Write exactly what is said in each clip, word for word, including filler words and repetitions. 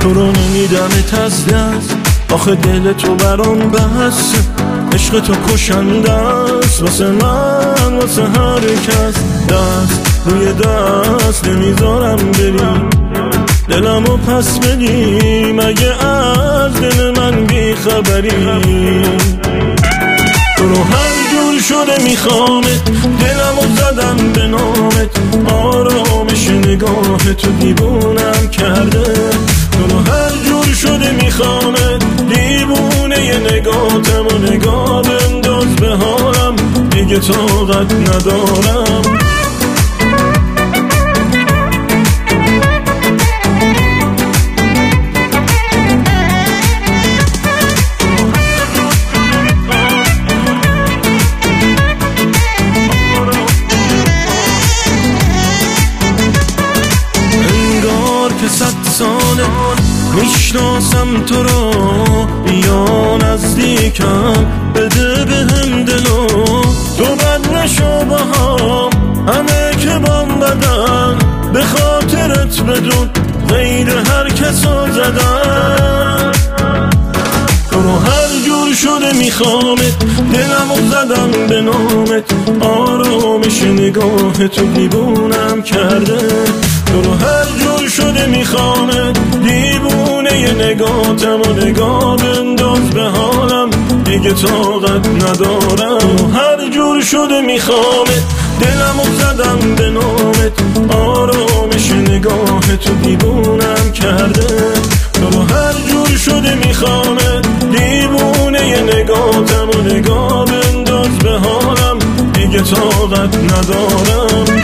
تو رو نمیدمت از دست، آخه دل تو برام بس، عشق تو کشنده است واسه من واسه هر کس. دست روی دست نمیذارم بری، دلمو پس بدی مگه از دل من بیخبری. تو رو هر جور شده میخوامت، دلمو زدم به نامت، آرامش نگاه تو دیوونم کرده. تو رو هر جور شده میخوامت، دیوونه ی نگاتم و نگاه بنداز به حالم، دیگه طاقت ندارم. که صد ساله میشناسم تو رو، یا نزدیکم بده به هم دلو. تو بد نشو با هم، همه که بام بدن، به خاطرت بدون غیر هر کسو زدن. تو رو هر جور شده میخوامت، دلمو زدم به نامت، آرامش نگاه تو دیوونم کرده. تو رو هر جور شده میخوامت، دیوونه ی نگاتم و نگاه بنداز به حالم، دیگه طاقت ندارم. هر جور شده میخوامت، دلمو زدم به نامت، آرامش نگاه تو دیوونم کرده. تو رو هر جور شده میخوامت، دیوونه ی نگاتم و نگاه بنداز به حالم، دیگه طاقت ندارم.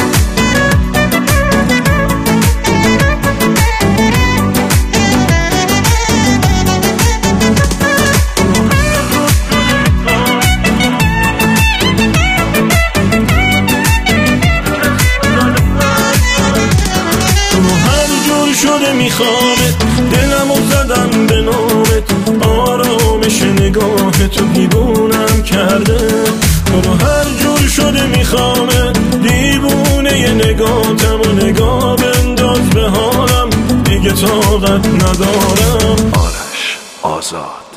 شده میخوامت، دلمو زدم به نامت، آرامش نگاه تو دیوونم کرده. تو رو هر جور شده میخوامت، دیوونه ی نگاتم و نگاه بنداز به حالم، دیگه طاقت ندارم. آرش آزاد.